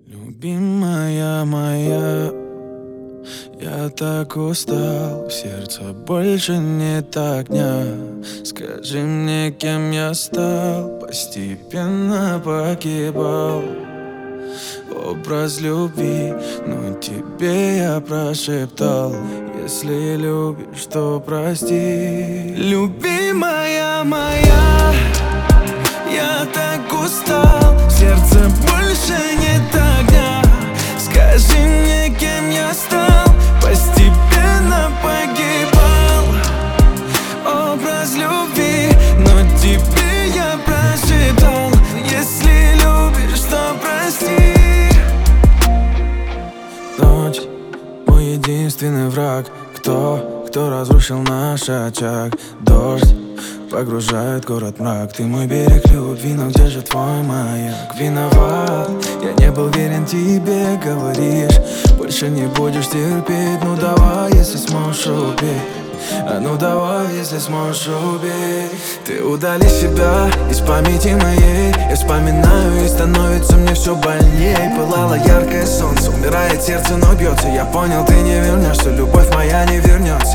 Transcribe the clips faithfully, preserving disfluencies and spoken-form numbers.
Любимая моя, я так устал, в сердце больше нет огня. Скажи мне, кем я стал, постепенно погибал. Образ любви, но тебе я прошептал: если любишь, то прости. Любимая моя, я так устал, в сердце больше нет огня. Скажи мне, кем я стал, постепенно погибал. Образ любви, но тебе я прошептал: если любишь, то прости. Ночь, мой единственный враг. Кто, кто разрушил наш очаг? Дождь погружает город в мрак. Ты мой берег любви, но где же твой маяк? Виноват, я не был верен тебе, говоришь, больше не будешь терпеть. Ну давай, если сможешь, убей. А ну давай, если сможешь, убей. Ты удали себя из памяти моей. Я вспоминаю, и становится мне все больней. Пылало яркое солнце, умирает сердце, но бьется. Я понял, ты не вернешься, любовь моя не вернется.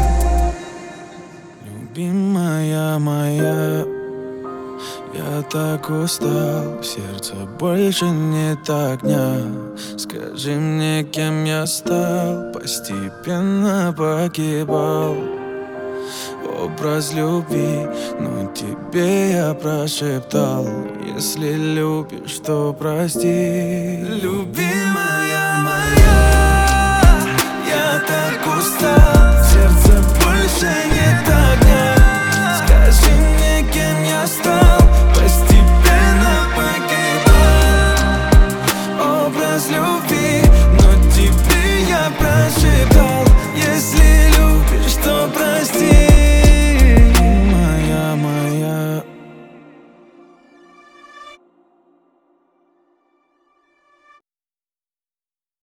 Любимая моя, я так устал, в сердце больше нет огня. Скажи мне, кем я стал, постепенно погибал. Образ любви, но тебе я прошептал: если любишь, то прости. Любимая моя, я так устал, в сердце больше нет огня. Скажи мне, кем я стал, постепенно погибал. Образ любви,